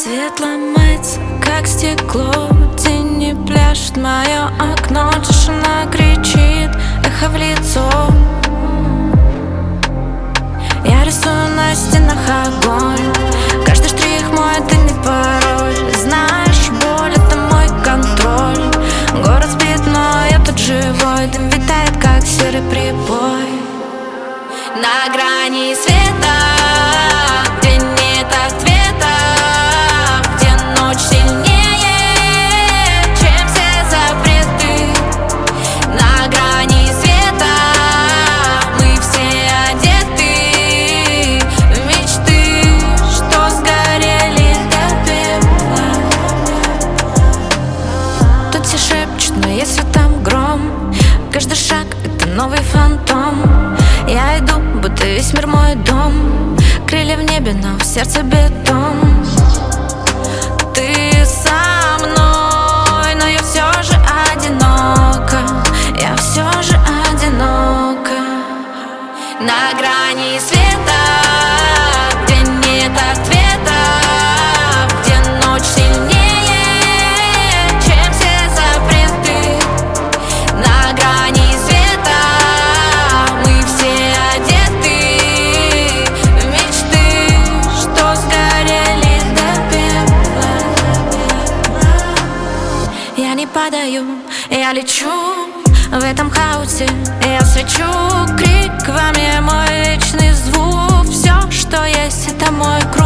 Свет ломается, как стекло, тени пляшет мое окно. Тишина кричит, эхо в лицо. Я рисую на стенах огонь. Каждый штрих мой, это не пароль. Знаешь, боль — это мой контроль. Город спит, но я тут живой. Дым витает, как серый прибой. На грани света, где нет ответа, где ночь сильнее, чем все запреты. На грани света мы все одеты в мечты, что сгорели до пепла. Тут все шепчут, но если там гром, каждый шаг — это новый фантом. Я иду, будто весь мир мой дом. Крылья в небе, но в сердце бетон. Ты со мной, но я все же одинока. Я все же одинока. На грани света, где нет ответа, где ночь сильнее, чем все запреты. На грани света мы все одеты в мечты, что сгорели до пепла. Я не падаю, я лечу в этом хаосе. Я свечу, крик во мне мой вечный звук. Все, что есть, это мой круг.